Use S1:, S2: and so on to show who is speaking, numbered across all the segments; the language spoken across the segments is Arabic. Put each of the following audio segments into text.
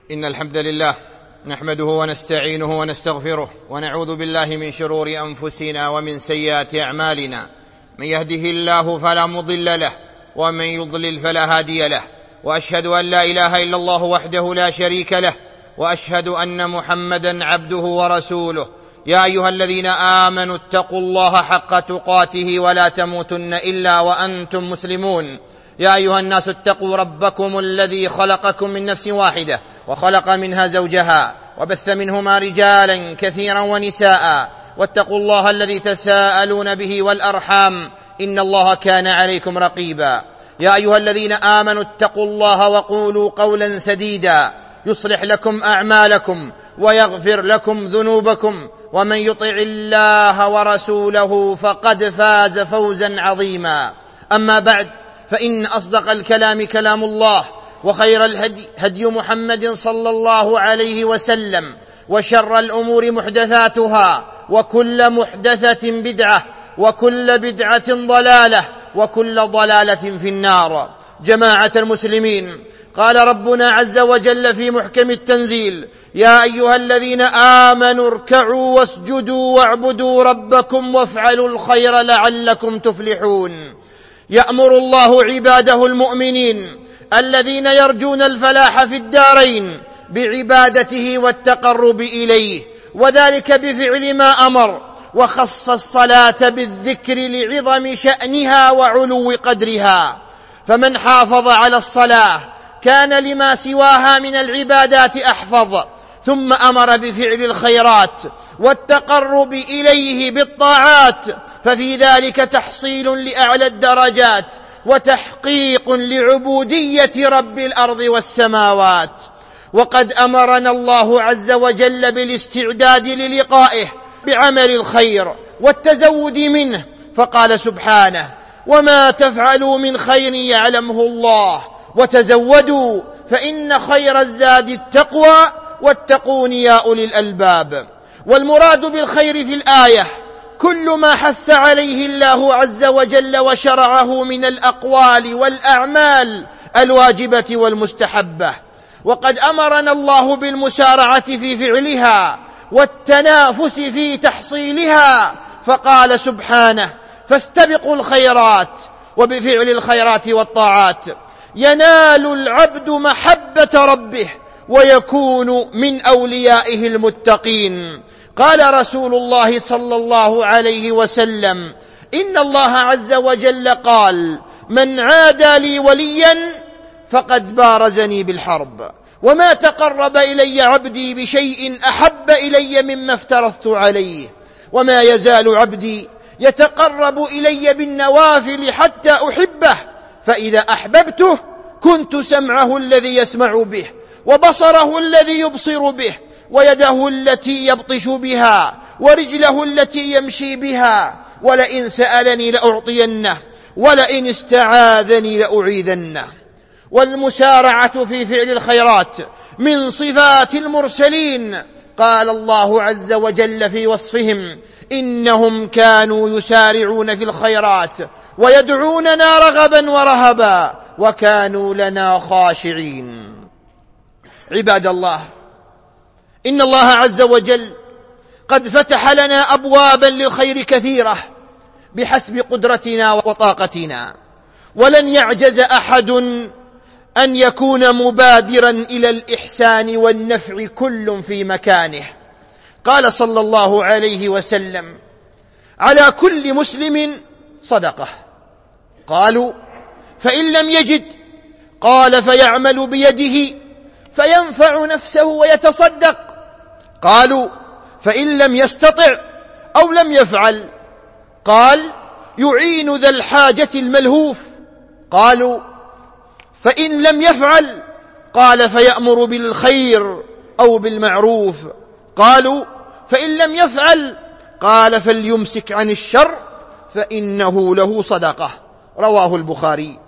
S1: إن الحمد لله نحمده ونستعينه ونستغفره ونعوذ بالله من شرور أنفسنا ومن سيئات أعمالنا. من يهده الله فلا مضل له ومن يضلل فلا هادي له، وأشهد أن لا إله إلا الله وحده لا شريك له، وأشهد أن محمدا عبده ورسوله. يا أيها الذين آمنوا اتقوا الله حق تقاته ولا تموتن إلا وأنتم مسلمون. يا أيها الناس اتقوا ربكم الذي خلقكم من نفس واحدة وخلق منها زوجها وبث منهما رجالا كثيرا ونساء، واتقوا الله الذي تساءلون به والأرحام إن الله كان عليكم رقيبا. يا أيها الذين آمنوا اتقوا الله وقولوا قولا سديدا يصلح لكم أعمالكم ويغفر لكم ذنوبكم، ومن يطع الله ورسوله فقد فاز فوزا عظيما. أما بعد، فإن أصدق الكلام كلام الله، وخير الهدي هدي محمد صلى الله عليه وسلم، وشر الأمور محدثاتها، وكل محدثة بدعة، وكل بدعة ضلالة، وكل ضلالة في النار. جماعة المسلمين، قال ربنا عز وجل في محكم التنزيل: يا أيها الذين آمنوا اركعوا واسجدوا واعبدوا ربكم وافعلوا الخير لعلكم تفلحون. يأمر الله عباده المؤمنين الذين يرجون الفلاح في الدارين بعبادته والتقرب إليه، وذلك بفعل ما أمر، وخص الصلاة بالذكر لعظم شأنها وعلو قدرها. فمن حافظ على الصلاة كان لما سواها من العبادات أحفظ، ثم أمر بفعل الخيرات والتقرب إليه بالطاعات، ففي ذلك تحصيل لأعلى الدرجات وتحقيق لعبودية رب الأرض والسماوات. وقد أمرنا الله عز وجل بالاستعداد للقائه بعمل الخير والتزود منه، فقال سبحانه: وما تفعلوا من خير يعلمه الله وتزودوا فإن خير الزاد التقوى واتقون يا أولي الألباب. والمراد بالخير في الآية كل ما حث عليه الله عز وجل وشرعه من الأقوال والأعمال الواجبة والمستحبة. وقد أمرنا الله بالمسارعة في فعلها والتنافس في تحصيلها، فقال سبحانه: فاستبقوا الخيرات. وبفعل الخيرات والطاعات ينال العبد محبة ربه ويكون من أوليائه المتقين. قال رسول الله صلى الله عليه وسلم: إن الله عز وجل قال: من عادى لي وليا فقد بارزني بالحرب، وما تقرب إلي عبدي بشيء أحب إلي مما افترضت عليه، وما يزال عبدي يتقرب إلي بالنوافل حتى أحبه، فإذا أحببته كنت سمعه الذي يسمع به، وبصره الذي يبصر به، ويده التي يبطش بها، ورجله التي يمشي بها، ولئن سألني لأعطينه، ولئن استعاذني لأعيذنه. والمسارعة في فعل الخيرات من صفات المرسلين. قال الله عز وجل في وصفهم: إنهم كانوا يسارعون في الخيرات ويدعوننا رغبا ورهبا وكانوا لنا خاشعين. عباد الله، إن الله عز وجل قد فتح لنا أبوابا للخير كثيرة بحسب قدرتنا وطاقتنا، ولن يعجز أحد أن يكون مبادرا إلى الإحسان والنفع كل في مكانه. قال صلى الله عليه وسلم: على كل مسلم صدقة. قالوا: فإن لم يجد؟ قال: فيعمل بيده فينفع نفسه ويتصدق. قالوا: فإن لم يستطع أو لم يفعل؟ قال: يعين ذا الحاجة الملهوف. قالوا: فإن لم يفعل؟ قال: فيأمر بالخير أو بالمعروف. قالوا: فإن لم يفعل؟ قال: فليمسك عن الشر فإنه له صدقة. رواه البخاري.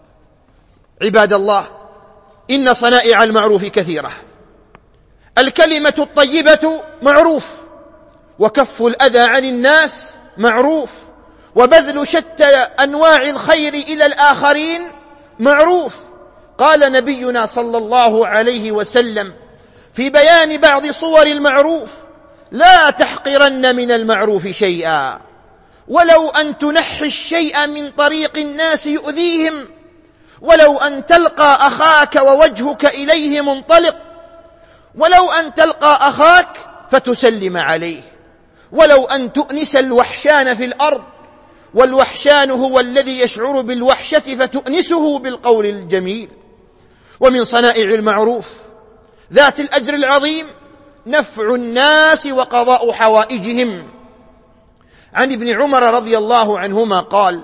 S1: عباد الله، إن صنائع المعروف كثيرة. الكلمة الطيبة معروف، وكف الأذى عن الناس معروف، وبذل شتى أنواع الخير إلى الآخرين معروف. قال نبينا صلى الله عليه وسلم: في بيان بعض صور المعروف: لا تحقرن من المعروف شيئا، ولو أن تنحي الشيء من طريق الناس يؤذيهم، ولو أن تلقى أخاك ووجهك إليه منطلق، ولو أن تلقى أخاك فتسلم عليه، ولو أن تؤنس الوحشان في الأرض، والوحشان هو الذي يشعر بالوحشة فتؤنسه بالقول الجميل. ومن صنائع المعروف ذات الأجر العظيم نفع الناس وقضاء حوائجهم. عن ابن عمر رضي الله عنهما قال: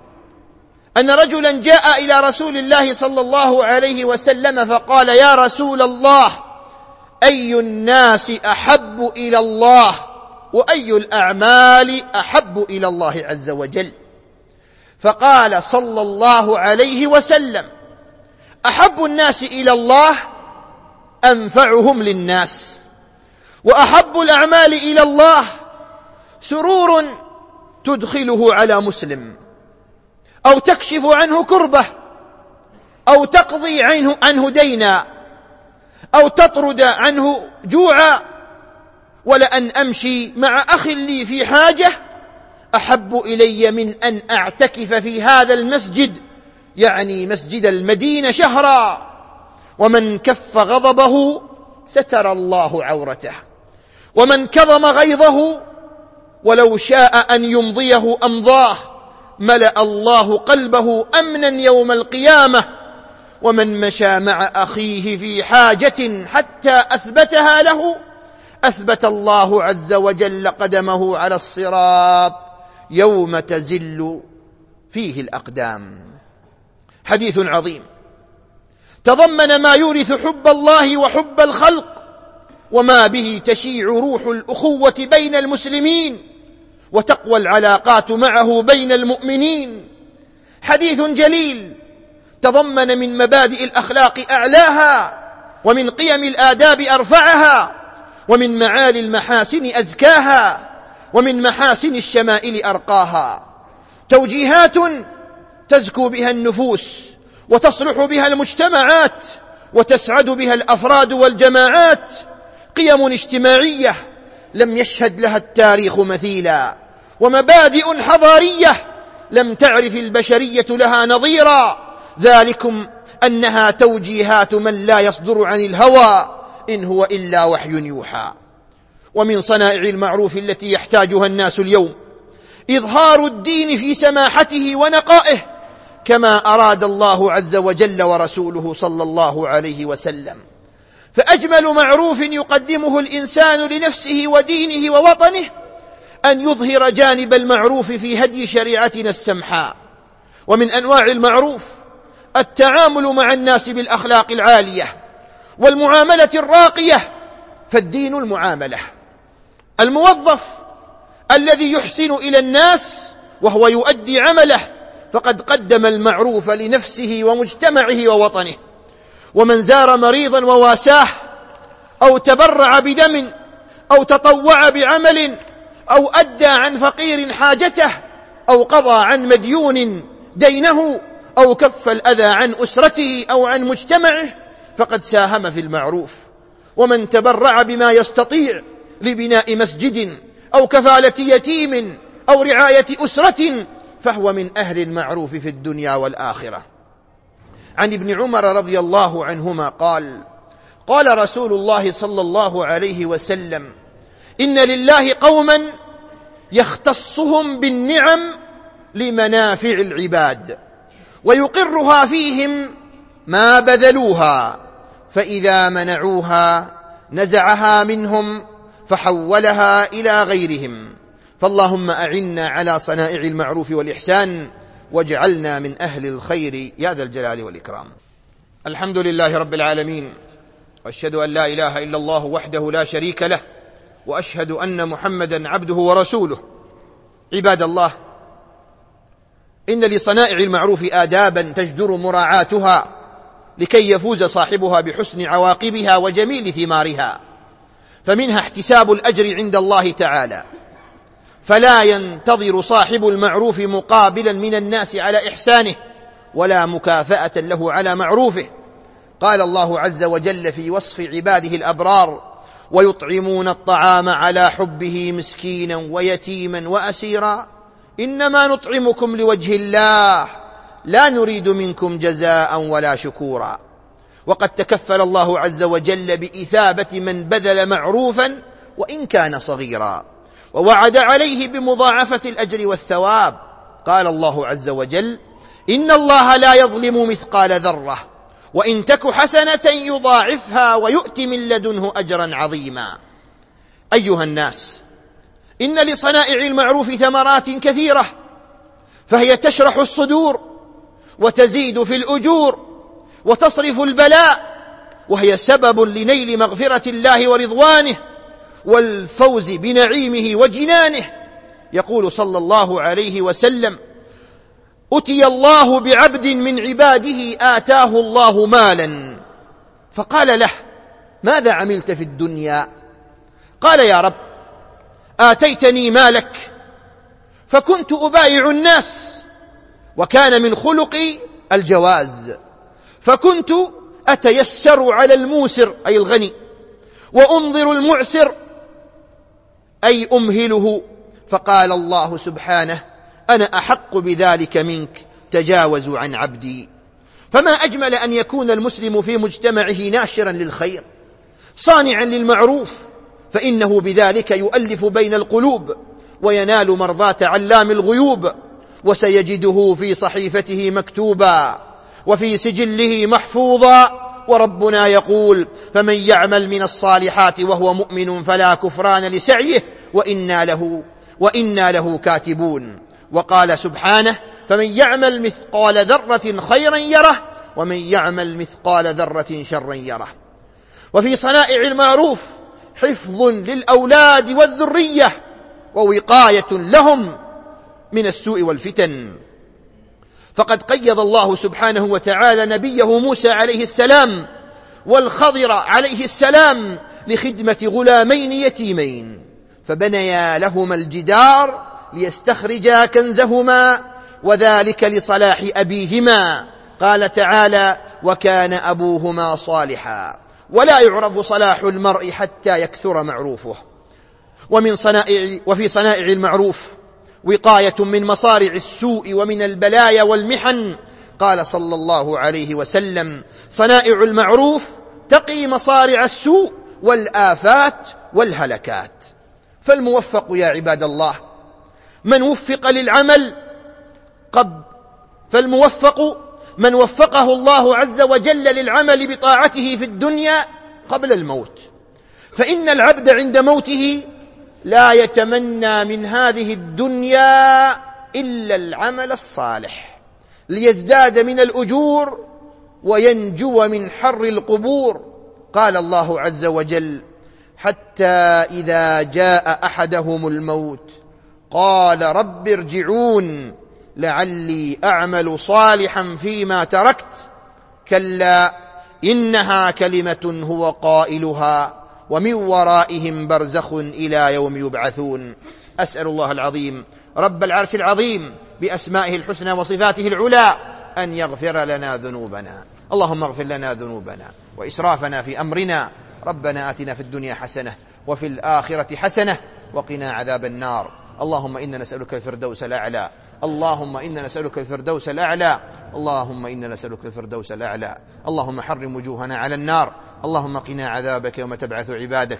S1: أن رجلا جاء إلى رسول الله صلى الله عليه وسلم فقال: يا رسول الله، أي الناس أحب إلى الله، وأي الأعمال أحب إلى الله عز وجل؟ فقال صلى الله عليه وسلم: أحب الناس إلى الله أنفعهم للناس، وأحب الأعمال إلى الله سرور تدخله على مسلم، أو تكشف عنه كربة، أو تقضي عنه دينا، أو تطرد عنه جوعا. ولأن أمشي مع أخ لي في حاجة أحب إلي من أن أعتكف في هذا المسجد، يعني مسجد المدينة، شهرا. ومن كف غضبه ستر الله عورته، ومن كظم غيظه ولو شاء أن يمضيه أمضاه ملأ الله قلبه أمنا يوم القيامة. ومن مشى مع أخيه في حاجة حتى أثبتها له أثبت الله عز وجل قدمه على الصراط يوم تزل فيه الأقدام. حديث عظيم تضمن ما يورث حب الله وحب الخلق، وما به تشيع روح الأخوة بين المسلمين وتقوى العلاقات معه بين المؤمنين. حديث جليل تضمن من مبادئ الأخلاق أعلاها، ومن قيم الآداب أرفعها، ومن معالي المحاسن أزكاها، ومن محاسن الشمائل أرقاها. توجيهات تزكو بها النفوس وتصلح بها المجتمعات وتسعد بها الأفراد والجماعات. قيم اجتماعية لم يشهد لها التاريخ مثيلا، ومبادئ حضارية لم تعرف البشرية لها نظيرا. ذلكم أنها توجيهات من لا يصدر عن الهوى إن هو إلا وحي يوحى. ومن صنائع المعروف التي يحتاجها الناس اليوم إظهار الدين في سماحته ونقائه، كما أراد الله عز وجل ورسوله صلى الله عليه وسلم. فأجمل معروف يقدمه الإنسان لنفسه ودينه ووطنه أن يظهر جانب المعروف في هدي شريعتنا السمحاء. ومن أنواع المعروف التعامل مع الناس بالأخلاق العالية والمعاملة الراقية، فالدين المعاملة. الموظف الذي يحسن إلى الناس وهو يؤدي عمله فقد قدم المعروف لنفسه ومجتمعه ووطنه. ومن زار مريضا وواساه، أو تبرع بدم، أو تطوع بعمل، أو أدى عن فقير حاجته، أو قضى عن مديون دينه، أو كف الأذى عن أسرته أو عن مجتمعه، فقد ساهم في المعروف. ومن تبرع بما يستطيع لبناء مسجد أو كفالة يتيم أو رعاية أسرة فهو من أهل المعروف في الدنيا والآخرة. عن ابن عمر رضي الله عنهما قال: قال رسول الله صلى الله عليه وسلم: إن لله قوما يختصهم بالنعم لمنافع العباد، ويقرها فيهم ما بذلوها، فإذا منعوها نزعها منهم فحولها إلى غيرهم. فاللهم أعنا على صنائع المعروف والإحسان، واجعلنا من أهل الخير يا ذا الجلال والإكرام. الحمد لله رب العالمين، وأشهد أن لا إله إلا الله وحده لا شريك له، وأشهد أن محمدا عبده ورسوله. عباد الله، إن لصنائع المعروف آدابا تجدر مراعاتها لكي يفوز صاحبها بحسن عواقبها وجميل ثمارها. فمنها احتساب الأجر عند الله تعالى، فلا ينتظر صاحب المعروف مقابلا من الناس على إحسانه ولا مكافأة له على معروفه. قال الله عز وجل في وصف عباده الأبرار: ويطعمون الطعام على حبه مسكينا ويتيما وأسيرا إنما نطعمكم لوجه الله لا نريد منكم جزاء ولا شكورا. وقد تكفل الله عز وجل بإثابة من بذل معروفا وإن كان صغيرا، ووعد عليه بمضاعفة الأجر والثواب. قال الله عز وجل: إن الله لا يظلم مثقال ذرة وإن تك حسنة يضاعفها ويؤت من لدنه أجرا عظيما. أيها الناس، إن لصنائع المعروف ثمرات كثيرة، فهي تشرح الصدور وتزيد في الأجور وتصرف البلاء، وهي سبب لنيل مغفرة الله ورضوانه والفوز بنعيمه وجنانه. يقول صلى الله عليه وسلم: أتي الله بعبد من عباده آتاه الله مالا، فقال له: ماذا عملت في الدنيا؟ قال: يا رب، آتيتني مالك فكنت أبايع الناس، وكان من خلقي الجواز، فكنت أتيسر على الموسر أي الغني، وأنظر المعسر أي أمهله. فقال الله سبحانه: أنا أحق بذلك منك، تجاوزوا عن عبدي. فما أجمل أن يكون المسلم في مجتمعه ناشرا للخير، صانعا للمعروف، فإنه بذلك يؤلف بين القلوب وينال مرضاة علام الغيوب، وسيجده في صحيفته مكتوبا وفي سجله محفوظا. وربنا يقول: فمن يعمل من الصالحات وهو مؤمن فلا كفران لسعيه وإنا له كاتبون. وقال سبحانه: فمن يعمل مثقال ذرة خيرا يره ومن يعمل مثقال ذرة شرا يره. وفي صنائع المعروف حفظ للأولاد والذرية ووقاية لهم من السوء والفتن. فقد قيض الله سبحانه وتعالى نبيه موسى عليه السلام والخضر عليه السلام لخدمة غلامين يتيمين، فبنيا لهما الجدار ليستخرجا كنزهما وذلك لصلاح أبيهما. قال تعالى: وكان أبوهما صالحا. ولا يعرف صلاح المرء حتى يكثر معروفه. وفي صنائع المعروف وقاية من مصارع السوء ومن البلايا والمحن. قال صلى الله عليه وسلم: صنائع المعروف تقي مصارع السوء والآفات والهلكات. فالموفق يا عباد الله من وفق للعمل من وفقه الله عز وجل للعمل بطاعته في الدنيا قبل الموت، فإن العبد عند موته لا يتمنى من هذه الدنيا إلا العمل الصالح ليزداد من الأجور وينجو من حر القبور. قال الله عز وجل: حتى إذا جاء أحدهم الموت قال رب ارجعون لعلي أعمل صالحا فيما تركت كلا إنها كلمة هو قائلها ومن ورائهم برزخ إلى يوم يبعثون. أسأل الله العظيم رب العرش العظيم بأسمائه الحسنى وصفاته العلى أن يغفر لنا ذنوبنا. اللهم اغفر لنا ذنوبنا وإسرافنا في أمرنا. ربنا آتنا في الدنيا حسنة وفي الآخرة حسنة وقنا عذاب النار. اللهم إنا نسألك الفردوس الأعلى. اللهم إنا نسألك الفردوس الأعلى. اللهم إنا نسألك الفردوس الأعلى. اللهم حرم وجوهنا على النار. اللهم قنا عذابك يوم تبعث عبادك.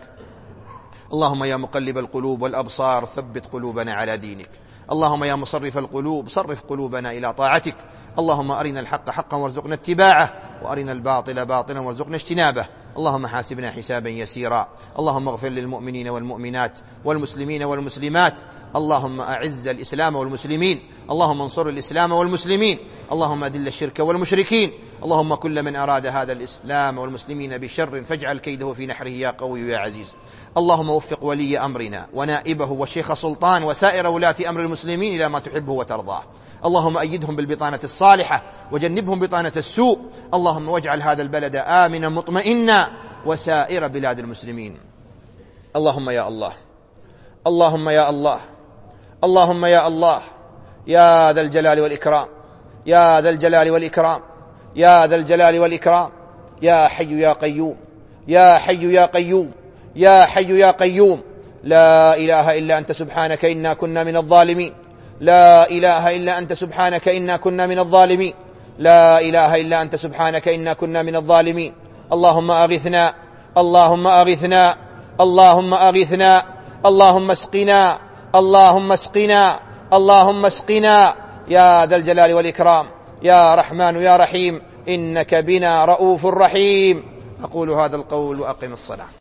S1: اللهم يا مقلب القلوب والأبصار ثبت قلوبنا على دينك. اللهم يا مصرف القلوب صرف قلوبنا إلى طاعتك. اللهم أرنا الحق حقا وارزقنا اتباعه وأرنا الباطل باطلا وارزقنا اجتنابه. اللهم حاسبنا حسابا يسيرا. اللهم اغفر للمؤمنين والمؤمنات والمسلمين والمسلمات. اللهم أعز الإسلام والمسلمين. اللهم انصر الإسلام والمسلمين. اللهم أذل الشرك والمشركين. اللهم كل من أراد هذا الإسلام والمسلمين بشر فاجعل كيده في نحره يا قوي يا عزيز. اللهم وفق ولي أمرنا ونائبه والشيخ سلطان وسائر ولاة أمر المسلمين إلى ما تحبه وترضاه. اللهم أيدهم بالبطانة الصالحة وجنبهم بطانة السوء. اللهم واجعل هذا البلد آمنا مطمئنا وسائر بلاد المسلمين. اللهم يا الله، اللهم يا الله، اللهم يا الله، يا ذا الجلال والإكرام، يا ذا الجلال والإكرام، يا ذا الجلال والإكرام. يا حي يا قيوم، يا حي يا قيوم، يا حي يا قيوم. لا إله إلا أنت سبحانك إنا كنا من الظالمين، لا إله إلا أنت سبحانك إنا كنا من الظالمين، لا إله إلا أنت سبحانك إنا كنا من الظالمين. اللهم أغثنا، اللهم أغثنا، اللهم أغثنا، اللهم اسقنا، اللهم اسقنا، اللهم اسقنا يا ذا الجلال والإكرام، يا رحمن يا رحيم، إنك بنا رؤوف رحيم. أقول هذا القول وأقم الصلاة.